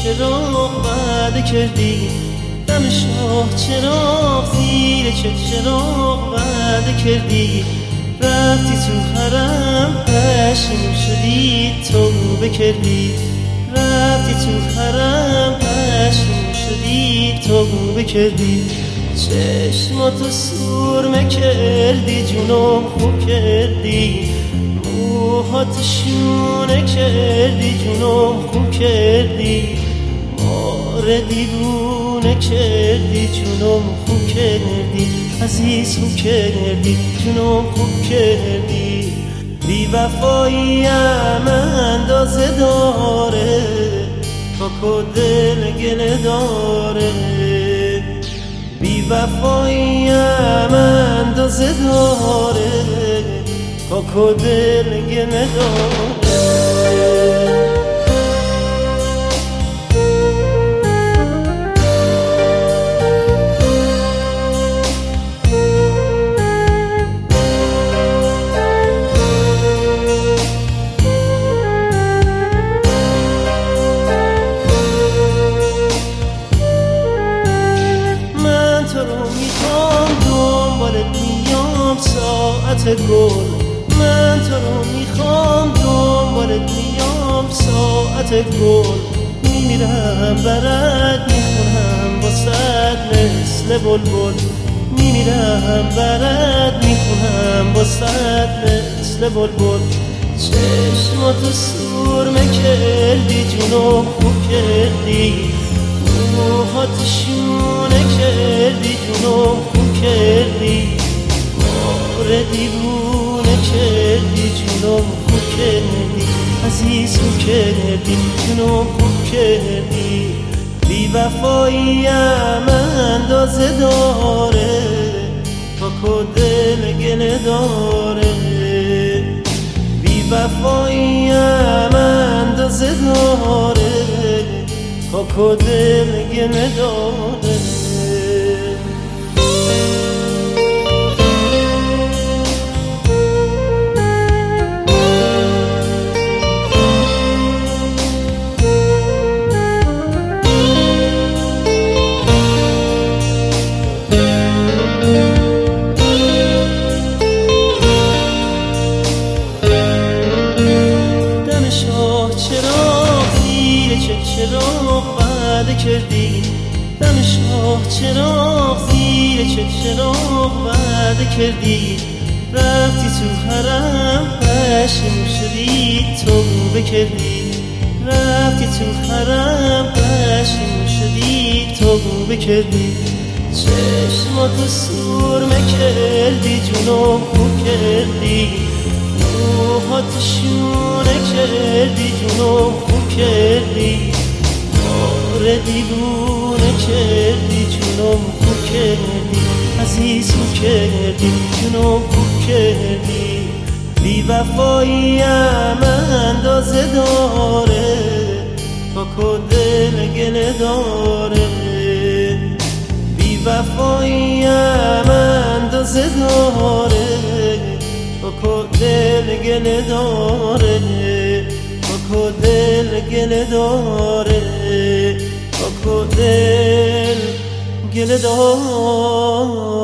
چراغ وعده کردی، دم شاه چراغ زیر چراغ وعده کردی، رفتی تو حرم پشیمون شدی توبه کردی، رفتی تو حرم پشیمون شدی توبه کردی، چشماتو سرمه کردی جونم خوب کردی، موهات شونه کردی جونم خوب کردی، ماره دیوونه کردی جونم خوب کردی، عزیز خوب کردی جونم خوب کردی، بی وفاییم اندازه داره تا دل گله داره، بی وفاییم اندازه داره تا دل گله داره. ساعت گل من تو رو میخوام دنبالت میام ساعت گل، میمیرم برات میخونم واسد مثل بلبل، میمیرم برات میخونم واسد مثل بلبل، چشماتو سرمه کردی جونو خوب کردی، موهات شونه کردی جونو خوب کردی، دیوونه کردی جونم خوب کردی، عزیز خوب کردی جونم خوب کردی، بی وفاییم اندازه داره تا دل گله داره، بی وفاییم اندازه داره تا دل گله داره. چراغ وعده کردی، دم شاه چراغ زیر چراغ وعده کردی، رفتی تو حرم پشیمون شدی توبه کردی، رفتی تو حرم پشیمون شدی توبه کردی، چشماتو سرمه کردی جونم خوب کردی، موهات شونه کردی جونم خوب کردی، دیوونه کردی جونم خوب کردی، عزیز خوب کردی جونم خوب کردی، بی وفاییم اندازه داره تا دل گله داره، بی وفاییم اندازه داره تا دل گله داره، تا دل گله داره، تا دل گله داره.